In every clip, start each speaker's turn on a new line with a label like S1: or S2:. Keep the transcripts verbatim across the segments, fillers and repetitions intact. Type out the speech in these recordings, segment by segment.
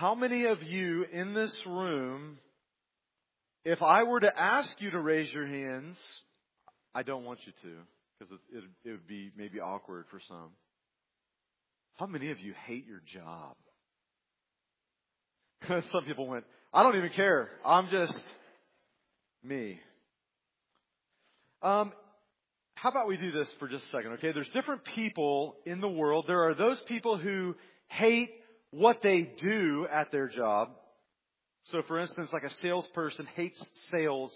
S1: How many of you in this room, if I were to ask you to raise your hands, I don't want you to, because it, it, it would be maybe awkward for some. How many of you hate your job? Some people went, I don't even care. I'm just me. Um, how about we do this for just a second, okay? There's different people in the world. There are those people who hate what they do at their job. So, for instance, like a salesperson hates sales.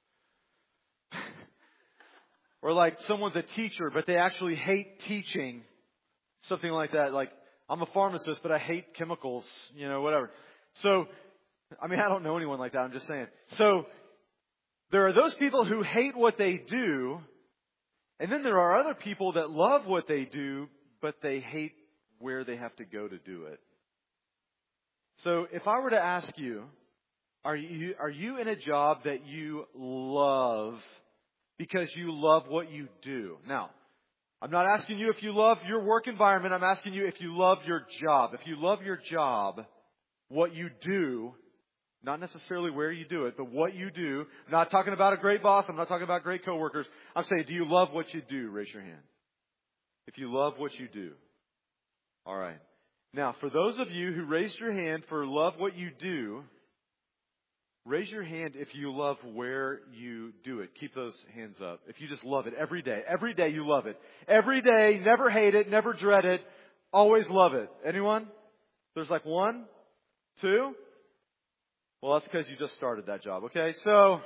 S1: Or like someone's a teacher, but they actually hate teaching. Something like that. Like, I'm a pharmacist, but I hate chemicals, you know, whatever. So, I mean, I don't know anyone like that. I'm just saying. So, there are those people who hate what they do. And then there are other people that love what they do, but they hate where they have to go to do it. So, if I were to ask you, are you, are you in a job that you love because you love what you do? Now, I'm not asking you if you love your work environment. I'm asking you if you love your job. If you love your job, what you do, not necessarily where you do it, but what you do. I'm not talking about a great boss. I'm not talking about great coworkers. I'm saying, do you love what you do? Raise your hand. If you love what you do. All right. Now, for those of you who raised your hand for love what you do, raise your hand if you love where you do it. Keep those hands up. If you just love it every day. Every day you love it. Every day, never hate it, never dread it, always love it. Anyone? There's like one? Two? Well, that's because you just started that job, okay? So,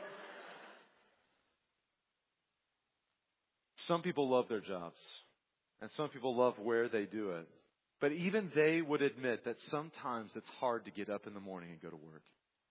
S1: some people love their jobs. And some people love where they do it. But even they would admit that sometimes it's hard to get up in the morning and go to work.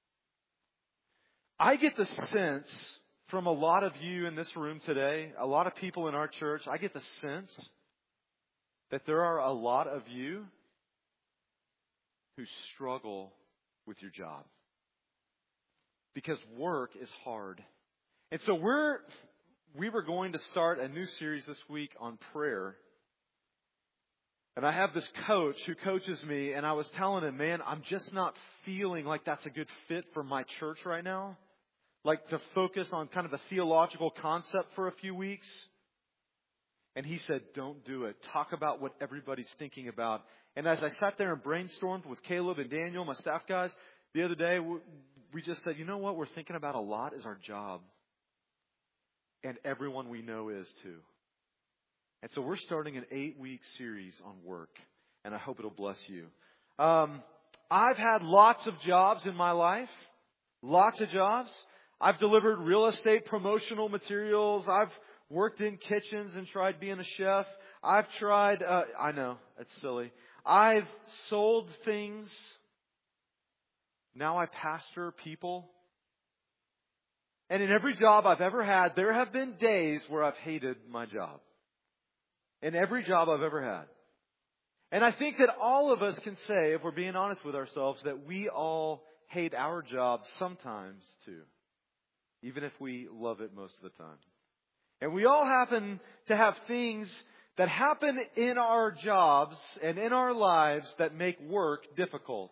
S1: I get the sense from a lot of you in this room today, a lot of people in our church, I get the sense that there are a lot of you who struggle with your job. Because work is hard. And so we're, we were going to start a new series this week on prayer. And I have this coach who coaches me, and I was telling him, man, I'm just not feeling like that's a good fit for my church right now. Like to focus on kind of a theological concept for a few weeks. And he said, don't do it. Talk about what everybody's thinking about. And as I sat there and brainstormed with Caleb and Daniel, my staff guys, the other day, we just said, you know what we're thinking about a lot is our job. And everyone we know is too. And so we're starting an eight-week series on work. And I hope it'll bless you. Um, I've had lots of jobs in my life. Lots of jobs. I've delivered real estate promotional materials. I've worked in kitchens and tried being a chef. I've tried, uh, I know, it's silly. I've sold things. Now I pastor people. And in every job I've ever had, there have been days where I've hated my job. In every job I've ever had. And I think that all of us can say, if we're being honest with ourselves, that we all hate our jobs sometimes too. Even if we love it most of the time. And we all happen to have things that happen in our jobs and in our lives that make work difficult.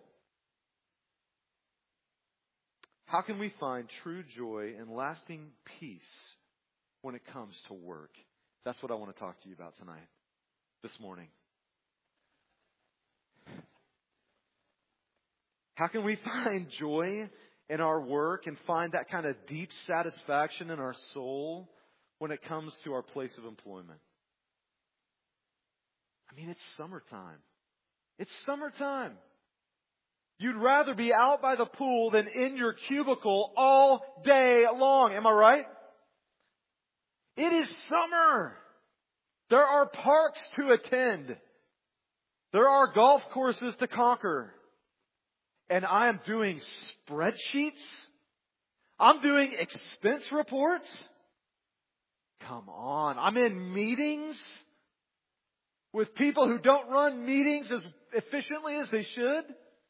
S1: How can we find true joy and lasting peace when it comes to work? That's what I want to talk to you about tonight, this morning. How can we find joy in our work and find that kind of deep satisfaction in our soul when it comes to our place of employment? I mean, it's summertime. It's summertime. You'd rather be out by the pool than in your cubicle all day long. Am I right? It is summer. There are parks to attend. There are golf courses to conquer. And I am doing spreadsheets. I'm doing expense reports. Come on. I'm in meetings with people who don't run meetings as efficiently as they should.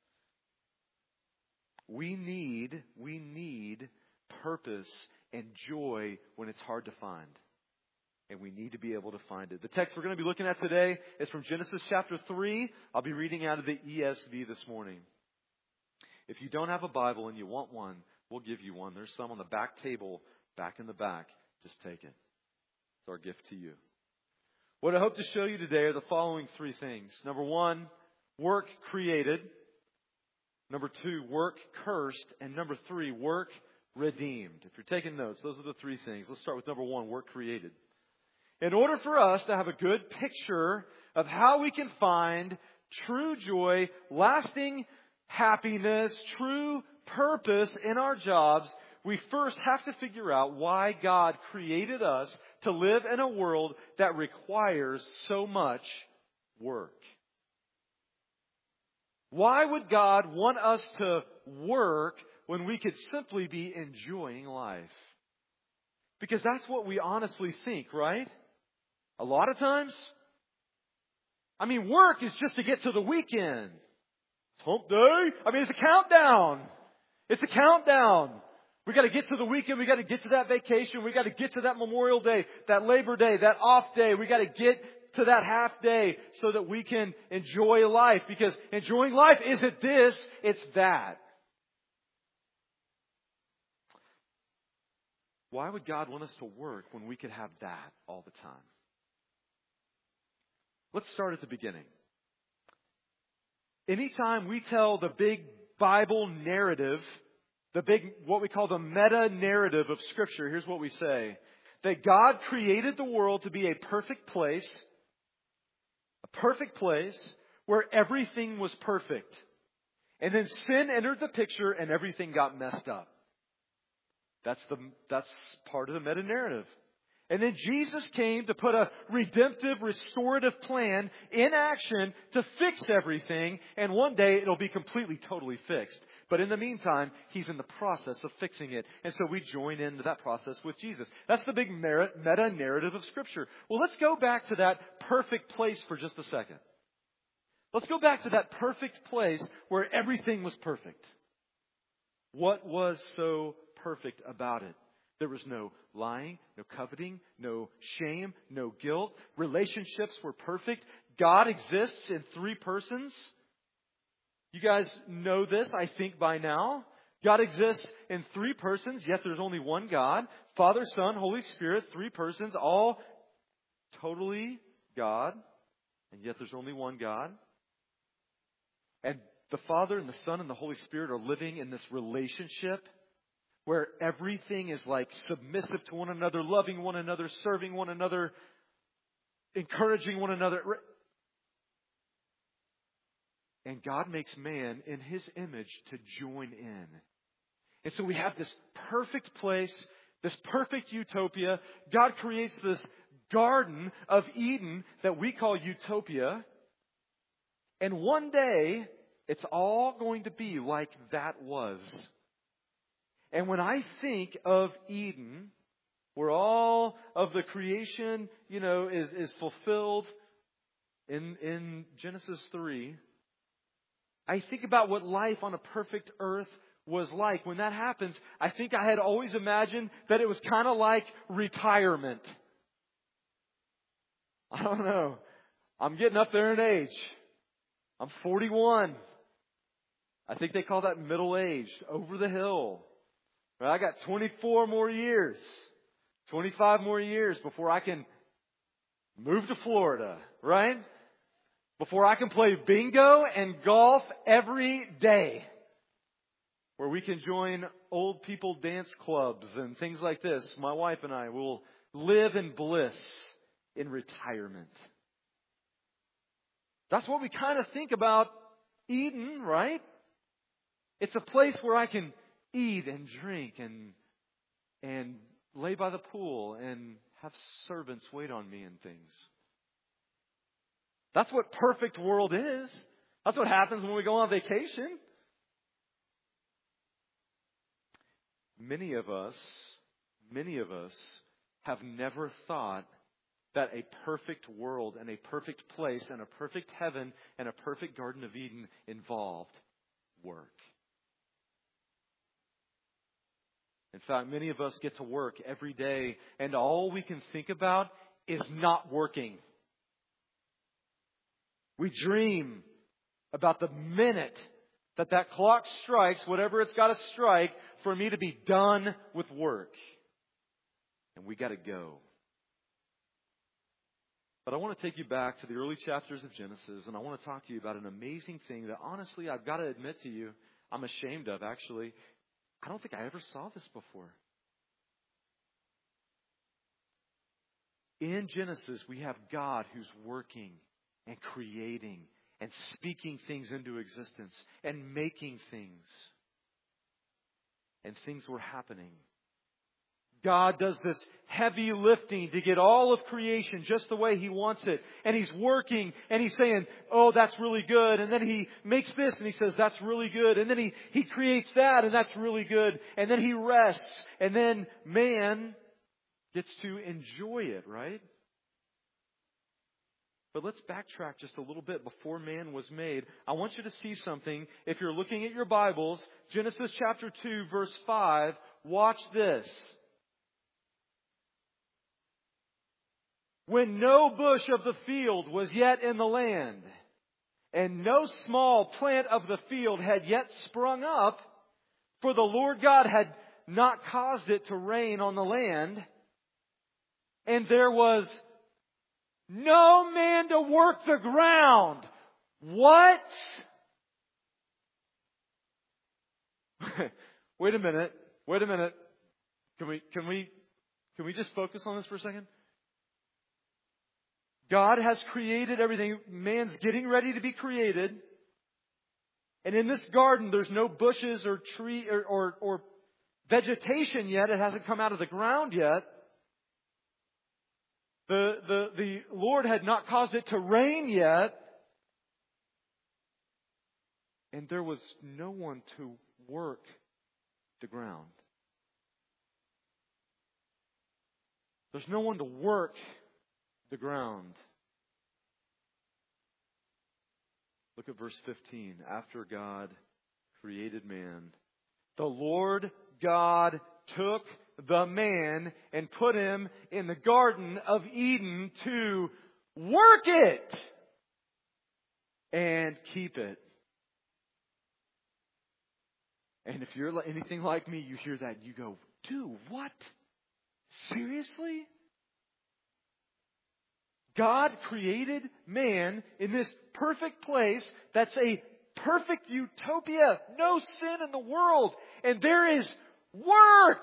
S1: We need, we need purpose and joy when it's hard to find. And we need to be able to find it. The text we're going to be looking at today is from Genesis chapter three. I'll be reading out of the E S V this morning. If you don't have a Bible and you want one, we'll give you one. There's some on the back table, back in the back. Just take it. It's our gift to you. What I hope to show you today are the following three things. Number one, work created. Number two, work cursed. And number three, work redeemed. If you're taking notes, those are the three things. Let's start with number one, work created. In order for us to have a good picture of how we can find true joy, lasting happiness, true purpose in our jobs, we first have to figure out why God created us to live in a world that requires so much work. Why would God want us to work when we could simply be enjoying life? Because that's what we honestly think, right? A lot of times. I mean, work is just to get to the weekend. It's hump day. I mean, it's a countdown. It's a countdown. We got to get to the weekend. We got to get to that vacation. We got to get to that Memorial Day, that Labor Day, that off day. We got to get to that half day so that we can enjoy life. Because enjoying life isn't this, it's that. Why would God want us to work when we could have that all the time? Let's start at the beginning. Anytime we tell the big Bible narrative, the big, what we call the meta-narrative of Scripture, here's what we say. That God created the world to be a perfect place, a perfect place where everything was perfect. And then sin entered the picture and everything got messed up. That's the, that's part of the meta-narrative. And then Jesus came to put a redemptive, restorative plan in action to fix everything. And one day it'll be completely, totally fixed. But in the meantime, He's in the process of fixing it. And so we join into that process with Jesus. That's the big meta-narrative of Scripture. Well, let's go back to that perfect place for just a second. Let's go back to that perfect place where everything was perfect. What was so perfect about it? There was no lying, no coveting, no shame, no guilt. Relationships were perfect. God exists in three persons. You guys know this, I think, by now. God exists in three persons, yet there's only one God. Father, Son, Holy Spirit, three persons, all totally God, and yet there's only one God. And the Father and the Son and the Holy Spirit are living in this relationship where everything is like submissive to one another, loving one another, serving one another, encouraging one another. And God makes man in His image to join in. And so we have this perfect place, this perfect utopia. God creates this Garden of Eden that we call utopia. And one day, it's all going to be like that was. And when I think of Eden, where all of the creation, you know, is, is fulfilled in, in Genesis three, I think about what life on a perfect earth was like. When that happens, I think I had always imagined that it was kind of like retirement. I don't know. I'm getting up there in age. I'm forty-one. I think they call that middle-aged, over the hill. Well, I got twenty-four more years, twenty-five more years before I can move to Florida, right? Before I can play bingo and golf every day. Where we can join old people dance clubs and things like this. My wife and I will live in bliss in retirement. That's what we kind of think about Eden, right? It's a place where I can eat and drink and and lay by the pool and have servants wait on me and things. That's what perfect world is. That's what happens when we go on vacation. Many of us, many of us have never thought that a perfect world and a perfect place and a perfect heaven and a perfect Garden of Eden involved work. In fact, many of us get to work every day and all we can think about is not working. We dream about the minute that that clock strikes, whatever it's got to strike, for me to be done with work. And we got to go. But I want to take you back to the early chapters of Genesis, and I want to talk to you about an amazing thing that honestly, I've got to admit to you, I'm ashamed of actually. I don't think I ever saw this before. In Genesis, we have God who's working and creating and speaking things into existence and making things. And things were happening. God does this heavy lifting to get all of creation just the way He wants it. And He's working and He's saying, oh, that's really good. And then He makes this and He says, that's really good. And then He, he creates that and that's really good. And then He rests. And then man gets to enjoy it, right? But let's backtrack just a little bit before man was made. I want you to see something. If you're looking at your Bibles, Genesis chapter two, verse five, watch this. When no bush of the field was yet in the land, and no small plant of the field had yet sprung up, for the Lord God had not caused it to rain on the land, and there was no man to work the ground. What? Wait a minute. Wait a minute. Can we, can we, can we just focus on this for a second? God has created everything. Man's getting ready to be created. And in this garden, there's no bushes or tree or, or, or vegetation yet. It hasn't come out of the ground yet. The, the, the Lord had not caused it to rain yet. And there was no one to work the ground. There's no one to work the ground. Look at verse fifteen. After God created man, the Lord God took the man and put him in the Garden of Eden to work it and keep it. And if you're anything like me, you hear that and you go, dude, what? Seriously? God created man in this perfect place that's a perfect utopia. No sin in the world. And there is work.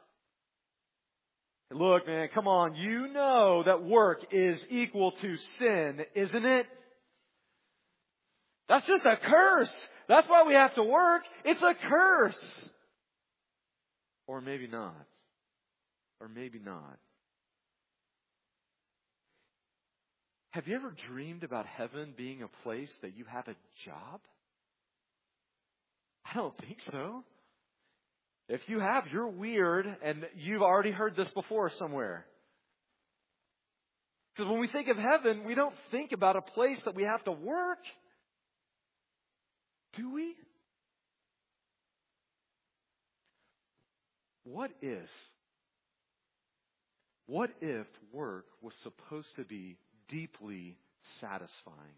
S1: Look, man, come on. You know that work is equal to sin, isn't it? That's just a curse. That's why we have to work. It's a curse. Or maybe not. Or maybe not. Have you ever dreamed about heaven being a place that you have a job? I don't think so. If you have, you're weird and you've already heard this before somewhere. Because when we think of heaven, we don't think about a place that we have to work. Do we? What if, what if work was supposed to be deeply satisfying?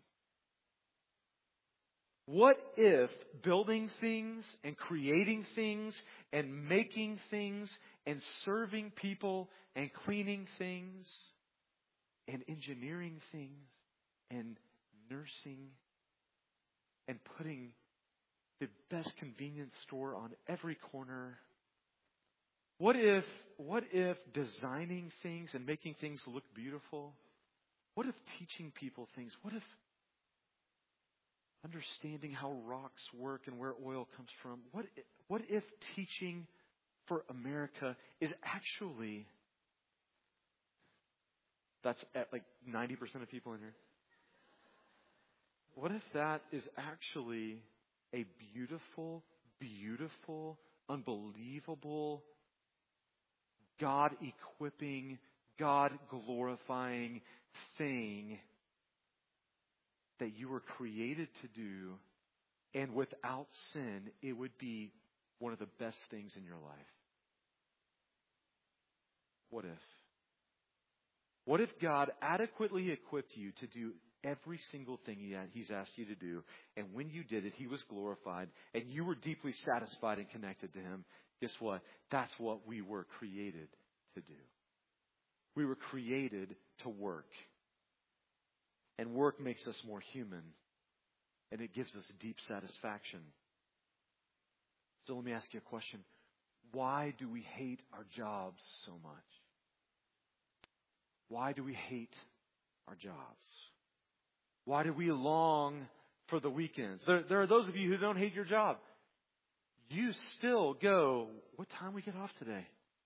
S1: What if building things and creating things and making things and serving people and cleaning things and engineering things and nursing and putting the best convenience store on every corner? What if, what if designing things and making things look beautiful? What if teaching people things? What if understanding how rocks work and where oil comes from? What if, what if teaching for America is actually, that's at like ninety percent of people in here. What if that is actually a beautiful, beautiful, unbelievable, God-equipping, God-glorifying thing that you were created to do, and without sin, it would be one of the best things in your life? What if? What if God adequately equipped you to do every single thing he had, He's asked you to do. And when you did it, He was glorified and you were deeply satisfied and connected to Him. Guess what? That's what we were created to do. We were created to work. And work makes us more human. And it gives us deep satisfaction. So let me ask you a question. Why do we hate our jobs so much? Why do we hate our jobs? Why do we long for the weekends? There, there are those of you who don't hate your job. You still go, what time we get off today?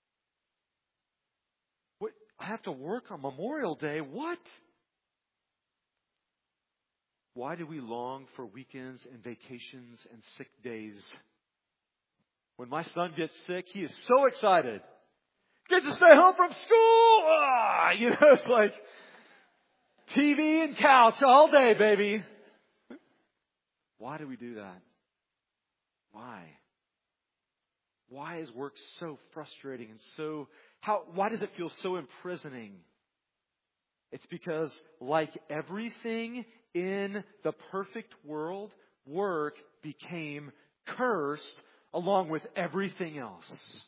S1: What? I have to work on Memorial Day. What? Why do we long for weekends and vacations and sick days? When my son gets sick, he is so excited. Get to stay home from school! Ah, you know, it's like T V and couch all day, baby. Why do we do that? Why? Why is work so frustrating and so, how, why does it feel so imprisoning? It's because, like everything in the perfect world, work became cursed along with everything else.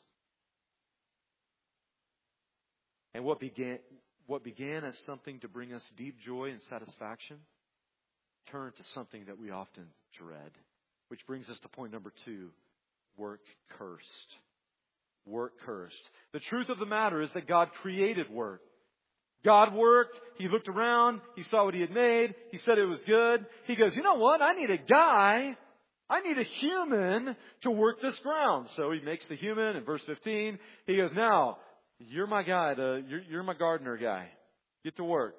S1: And what began, what began as something to bring us deep joy and satisfaction turned to something that we often dread. Which brings us to point number two. Work cursed. Work cursed. The truth of the matter is that God created work. God worked. He looked around. He saw what He had made. He said it was good. He goes, you know what? I need a guy. I need a human to work this ground. So He makes the human in verse fifteen. He goes, now, you're my guy. To, you're, you're my gardener guy. Get to work.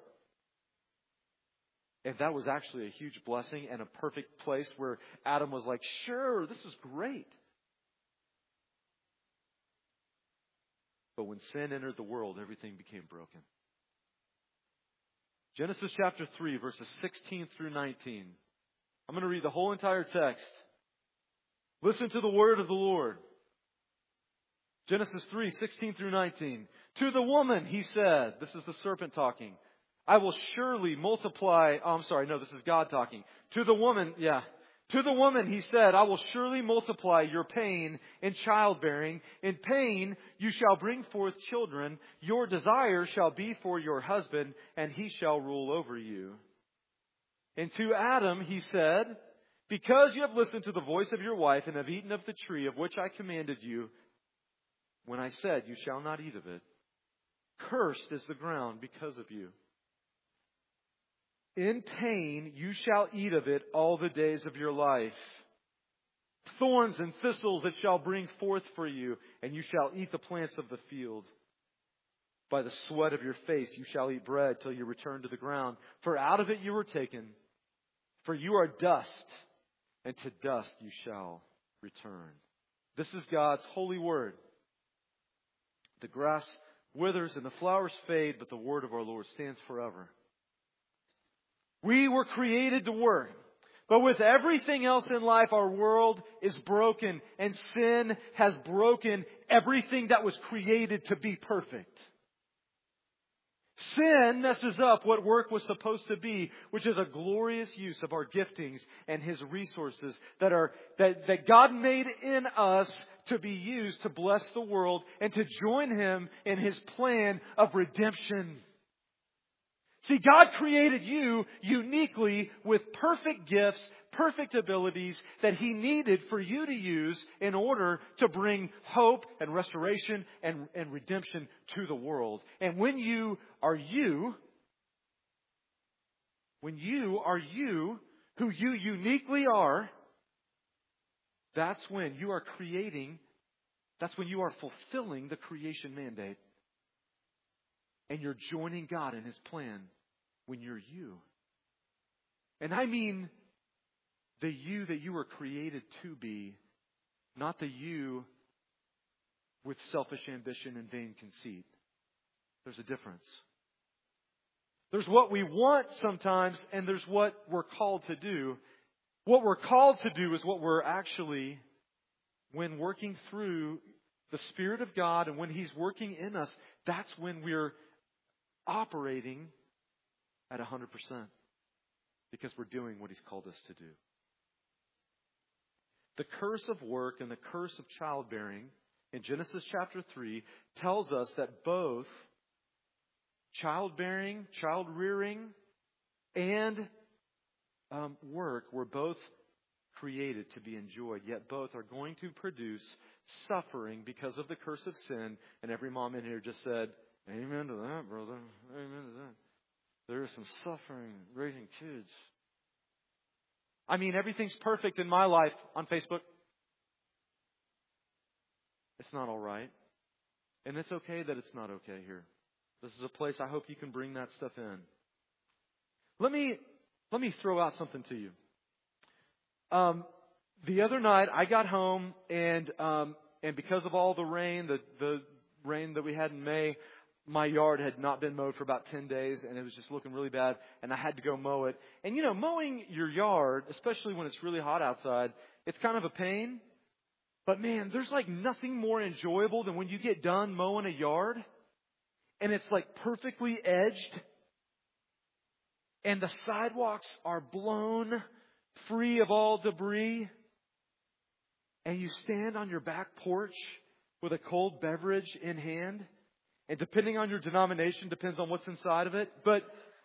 S1: And that was actually a huge blessing and a perfect place where Adam was like, sure, this is great. But when sin entered the world, everything became broken. Genesis chapter three, verses sixteen through nineteen. I'm going to read the whole entire text. Listen to the word of the Lord. Genesis three, sixteen through nineteen. To the woman, He said, this is the serpent talking, I will surely multiply. Oh, I'm sorry. No, this is God talking. To the woman, yeah. To the woman, He said, I will surely multiply your pain in childbearing. In pain, you shall bring forth children. Your desire shall be for your husband, and he shall rule over you. And to Adam, He said, because you have listened to the voice of your wife and have eaten of the tree of which I commanded you, when I said, you shall not eat of it, cursed is the ground because of you. In pain you shall eat of it all the days of your life. Thorns and thistles it shall bring forth for you, and you shall eat the plants of the field. By the sweat of your face you shall eat bread till you return to the ground. For out of it you were taken. For you are dust, and to dust you shall return. This is God's holy word. The grass withers and the flowers fade, but the word of our Lord stands forever. We were created to work. But with everything else in life, our world is broken. And sin has broken everything that was created to be perfect. Sin messes up what work was supposed to be, which is a glorious use of our giftings and His resources that are that, that God made in us to be used to bless the world and to join Him in His plan of redemption. See, God created you uniquely with perfect gifts, perfect abilities that He needed for you to use in order to bring hope and restoration and, and redemption to the world. And when you are you, when you are you, who you uniquely are, that's when you are creating, that's when you are fulfilling the creation mandate. And you're joining God in His plan when you're you. And I mean the you that you were created to be, not the you with selfish ambition and vain conceit. There's a difference. There's what we want sometimes, and there's what we're called to do. What we're called to do is what we're actually, when working through the Spirit of God and when He's working in us, that's when we're operating at one hundred percent. because we're doing what He's called us to do. The curse of work and the curse of childbearing in Genesis chapter three tells us that both childbearing, child rearing, and um, work were both created to be enjoyed, yet both are going to produce suffering because of the curse of sin. And every mom in here just said, amen to that, brother. Amen to that. There is some suffering raising kids. I mean, everything's perfect in my life on Facebook. It's not all right. And it's okay that it's not okay here. This is a place I hope you can bring that stuff in. Let me let me throw out something to you. Um, the other night I got home and um, and because of all the rain, the the rain that we had in May, my yard had not been mowed for about ten days and it was just looking really bad and I had to go mow it. And you know, mowing your yard, especially when it's really hot outside, it's kind of a pain. But man, there's like nothing more enjoyable than when you get done mowing a yard and it's like perfectly edged and the sidewalks are blown free of all debris and you stand on your back porch with a cold beverage in hand. And depending on your denomination, depends on what's inside of it. But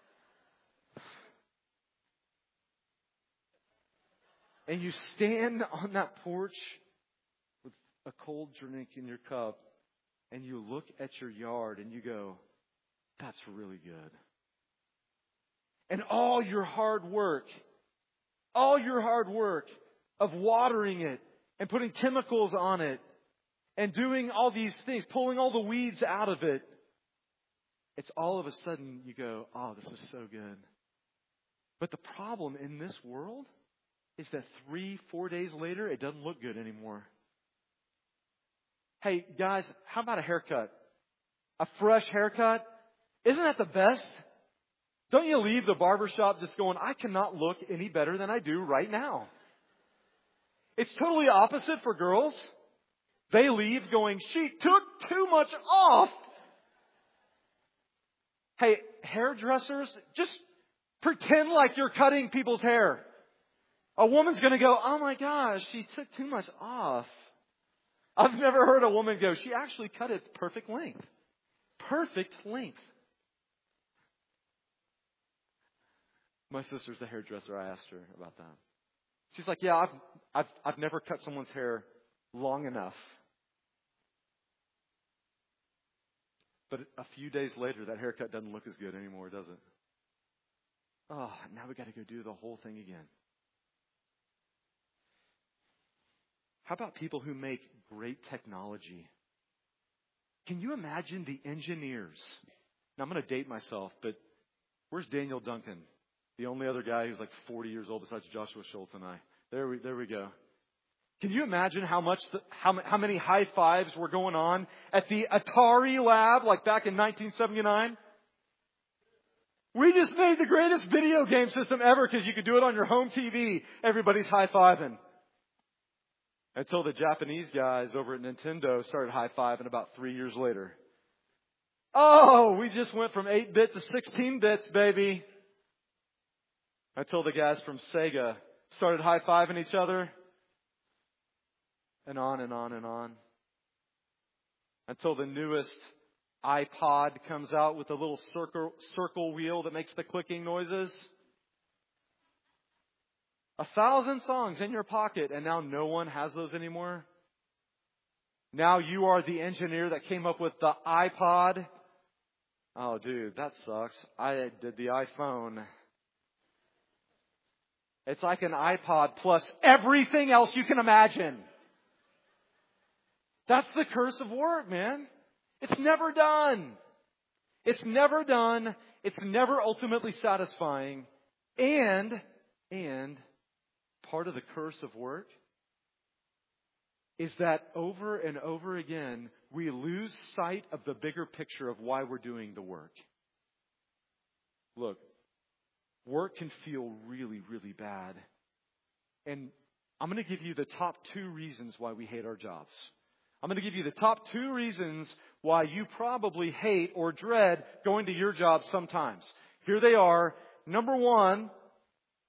S1: and you stand on that porch with a cold drink in your cup and you look at your yard and you go, that's really good. And all your hard work, all your hard work of watering it and putting chemicals on it and doing all these things, pulling all the weeds out of it, it's all of a sudden you go, oh, this is so good. But the problem in this world is that three, four days later, it doesn't look good anymore. Hey, guys, how about a haircut? A fresh haircut? Isn't that the best? Don't you leave the barbershop just going, I cannot look any better than I do right now. It's totally opposite for girls. They leave going, she took too much off. Hey, hairdressers, just pretend like you're cutting people's hair. A woman's going to go, oh my gosh, she took too much off. I've never heard a woman go, she actually cut it perfect length. Perfect length. My sister's the hairdresser. I asked her about that. She's like, yeah, I've, I've, I've never cut someone's hair long enough. But a few days later, that haircut doesn't look as good anymore, does it? Oh, now we got to go do the whole thing again. How about people who make great technology? Can you imagine the engineers? Now, I'm going to date myself, but where's Daniel Duncan? The only other guy who's like forty years old besides Joshua Schultz and I. There we, there we go. Can you imagine how much, the, how, how many high fives were going on at the Atari lab, like back in nineteen seventy-nine? We just made the greatest video game system ever because you could do it on your home T V. Everybody's high-fiving. Until the Japanese guys over at Nintendo started high-fiving about three years later. Oh, we just went from eight bit to sixteen bits, baby. Until the guys from Sega started high-fiving each other. And on and on and on. Until the newest iPod comes out with a little circle, circle wheel that makes the clicking noises. A thousand songs in your pocket, and now no one has those anymore. Now you are the engineer that came up with the iPod. Oh, dude, that sucks. I did the iPhone. It's like an iPod plus everything else you can imagine. That's the curse of work, man. It's never done. It's never done. It's never ultimately satisfying. And, and part of the curse of work is that over and over again, we lose sight of the bigger picture of why we're doing the work. Look, work can feel really, really bad. And I'm going to give you the top two reasons why we hate our jobs. I'm going to give you the top two reasons why you probably hate or dread going to your job sometimes. Here they are. Number one,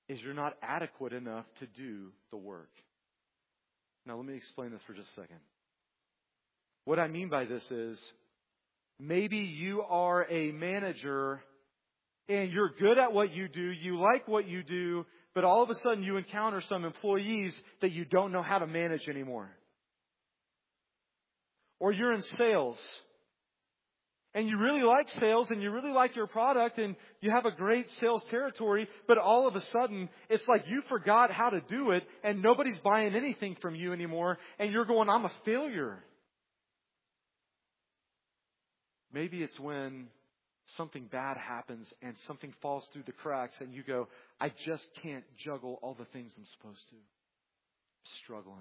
S1: is you're not adequate enough to do the work. Now, let me explain this for just a second. What I mean by this is, maybe you are a manager and you're good at what you do, you like what you do, but all of a sudden you encounter some employees that you don't know how to manage anymore. Or you're in sales and you really like sales and you really like your product and you have a great sales territory, but all of a sudden it's like you forgot how to do it and nobody's buying anything from you anymore and you're going, I'm a failure. Maybe it's when something bad happens and something falls through the cracks and you go, I just can't juggle all the things I'm supposed to. I'm struggling.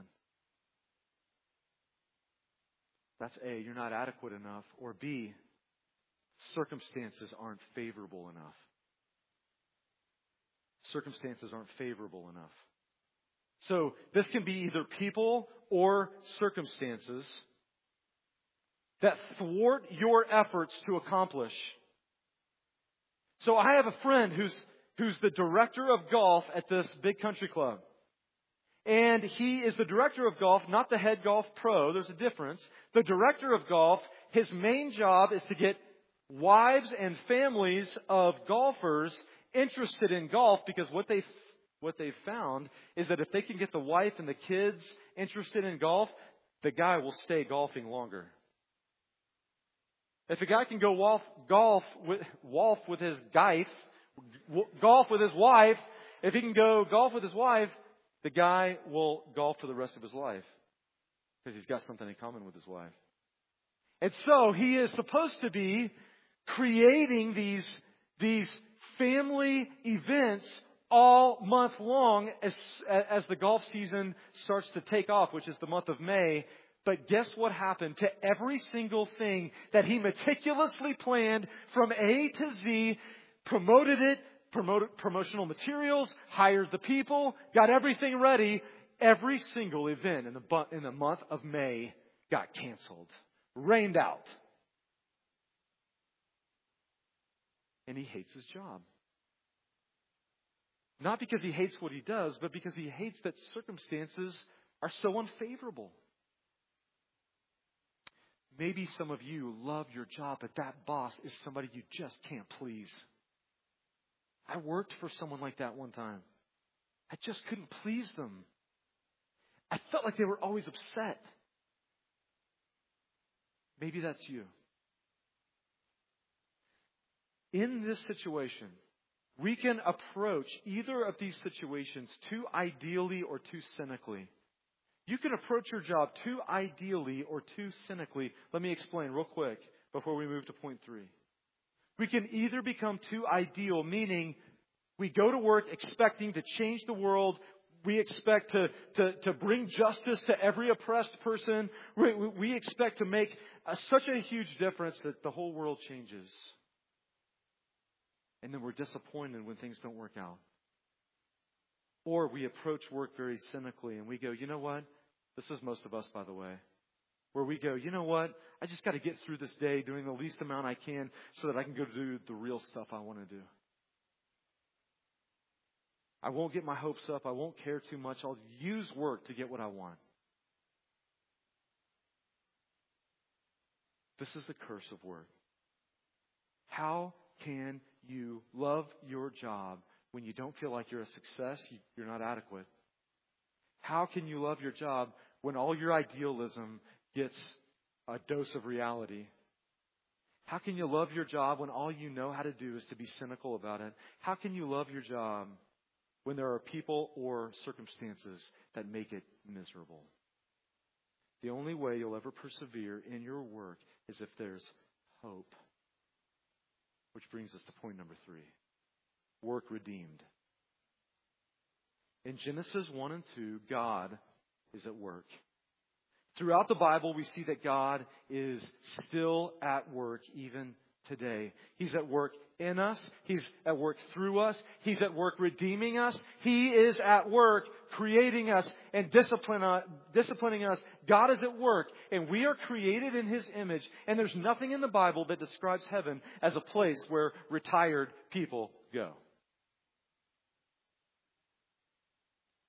S1: That's A, you're not adequate enough. Or B, circumstances aren't favorable enough. Circumstances aren't favorable enough. So this can be either people or circumstances that thwart your efforts to accomplish. So I have a friend who's who's the director of golf at this big country club. And he is the director of golf, not the head golf pro. There's a difference. The director of golf, his main job is to get wives and families of golfers interested in golf, because what they what they've found is that if they can get the wife and the kids interested in golf, the guy will stay golfing longer. If a guy can go golf, golf with golf with his wife, golf with his wife, if he can go golf with his wife, the guy will golf for the rest of his life because he's got something in common with his wife. And so he is supposed to be creating these these family events all month long as as the golf season starts to take off, which is the month of May. But guess what happened to every single thing that he meticulously planned from A to Z, promoted it, promoted promotional materials, hired the people, got everything ready. Every single event in the, in the month of May got canceled, rained out. And he hates his job. Not because he hates what he does, but because he hates that circumstances are so unfavorable. Maybe some of you love your job, but that boss is somebody you just can't please. I worked for someone like that one time. I just couldn't please them. I felt like they were always upset. Maybe that's you. In this situation, we can approach either of these situations too ideally or too cynically. You can approach your job too ideally or too cynically. Let me explain real quick before we move to point three. We can either become too ideal, meaning we go to work expecting to change the world. We expect to, to, to bring justice to every oppressed person. We, we expect to make a, such a huge difference that the whole world changes. And then we're disappointed when things don't work out. Or we approach work very cynically and we go, you know what? This is most of us, by the way. Where we go, you know what? I just got to get through this day doing the least amount I can so that I can go do the real stuff I want to do. I won't get my hopes up. I won't care too much. I'll use work to get what I want. This is the curse of work. How can you love your job when you don't feel like you're a success, you're not adequate? How can you love your job when all your idealism gets a dose of reality? How can you love your job when all you know how to do is to be cynical about it? How can you love your job when there are people or circumstances that make it miserable? The only way you'll ever persevere in your work is if there's hope. Which brings us to point number three. Work redeemed. In Genesis one and two, God is at work. Throughout the Bible, we see that God is still at work even today. He's at work in us. He's at work through us. He's at work redeeming us. He is at work creating us and discipline, uh, disciplining us. God is at work, and we are created in His image. And there's nothing in the Bible that describes heaven as a place where retired people go.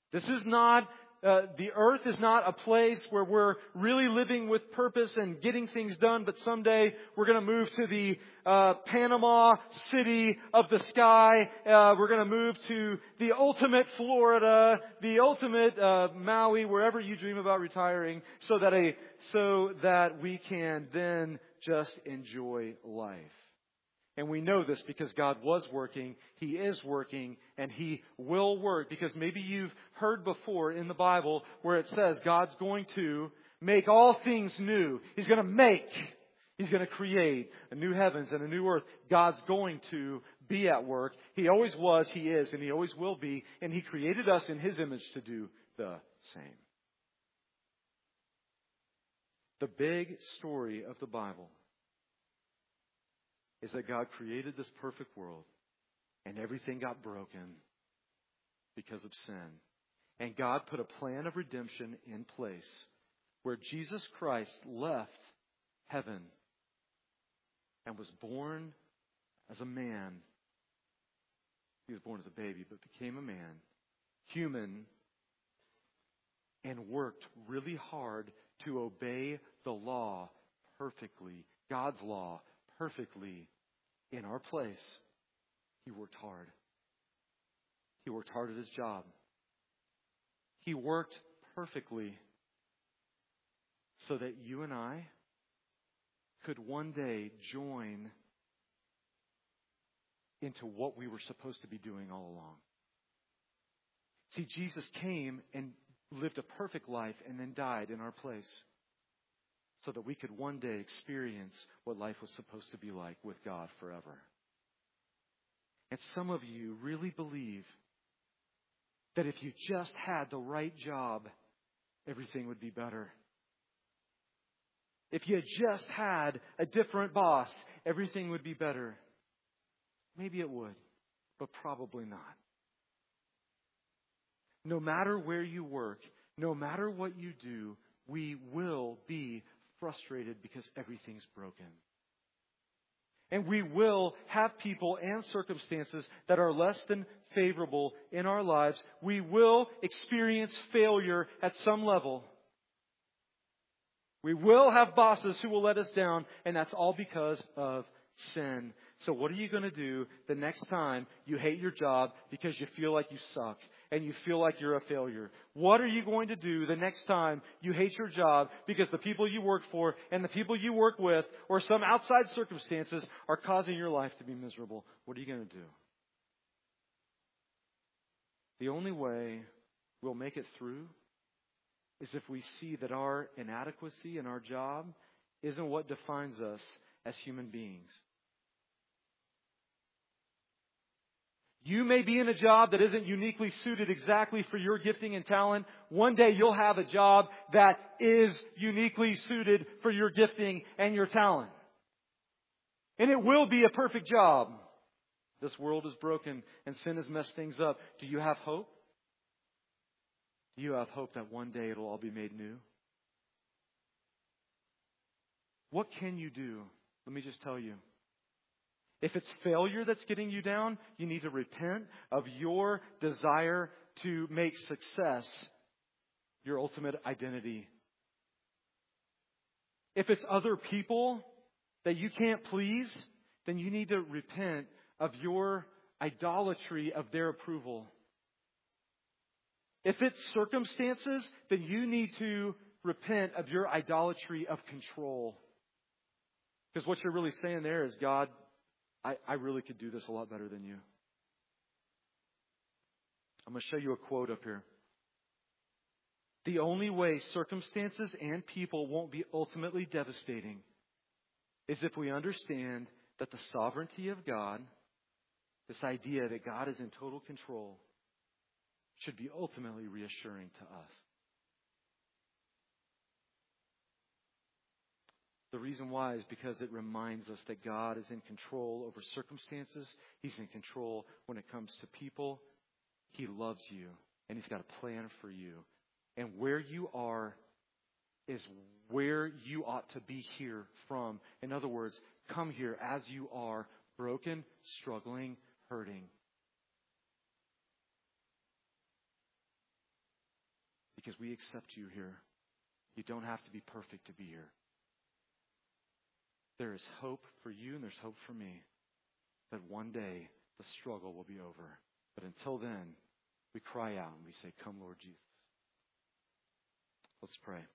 S1: This is not, uh, the earth is not a place where we're really living with purpose and getting things done, but someday we're going to move to the uh, Panama City of the sky. Uh, we're going to move to the ultimate Florida, the ultimate uh, Maui, wherever you dream about retiring, so that a so that we can then just enjoy life. And we know this because God was working, He is working, and He will work. Because maybe you've heard before in the Bible where it says God's going to make all things new. He's going to make, He's going to create a new heavens and a new earth. God's going to be at work. He always was, He is, and He always will be. And He created us in His image to do the same. The big story of the Bible is that God created this perfect world and everything got broken because of sin. And God put a plan of redemption in place where Jesus Christ left heaven and was born as a man. He was born as a baby, but became a man, human, and worked really hard to obey the law perfectly, God's law perfectly in our place. He worked hard. He worked hard at His job. He worked perfectly so that you and I could one day join into what we were supposed to be doing all along. See, Jesus came and lived a perfect life and then died in our place, so that we could one day experience what life was supposed to be like with God forever. And some of you really believe that if you just had the right job, everything would be better. If you just had a different boss, everything would be better. Maybe it would, but probably not. No matter where you work, no matter what you do, we will be frustrated because everything's broken. And we will have people and circumstances that are less than favorable in our lives. We will experience failure at some level. We will have bosses who will let us down, and that's all because of sin. So what are you going to do the next time you hate your job because you feel like you suck and you feel like you're a failure? What are you going to do the next time you hate your job because the people you work for and the people you work with or some outside circumstances are causing your life to be miserable? What are you going to do? The only way we'll make it through is if we see that our inadequacy in our job isn't what defines us as human beings. You may be in a job that isn't uniquely suited exactly for your gifting and talent. One day you'll have a job that is uniquely suited for your gifting and your talent. And it will be a perfect job. This world is broken and sin has messed things up. Do you have hope? Do you have hope that one day it'll all be made new? What can you do? Let me just tell you. If it's failure that's getting you down, you need to repent of your desire to make success your ultimate identity. If it's other people that you can't please, then you need to repent of your idolatry of their approval. If it's circumstances, then you need to repent of your idolatry of control. Because what you're really saying there is, God, I, I really could do this a lot better than you. I'm going to show you a quote up here. The only way circumstances and people won't be ultimately devastating is if we understand that the sovereignty of God, this idea that God is in total control, should be ultimately reassuring to us. The reason why is because it reminds us that God is in control over circumstances. He's in control when it comes to people. He loves you, and He's got a plan for you. And where you are is where you ought to be here from. In other words, come here as you are, broken, struggling, hurting. because we accept you here. You don't have to be perfect to be here. There is hope for you and there's hope for me that one day the struggle will be over. But until then, we cry out and we say, come, Lord Jesus. Let's pray.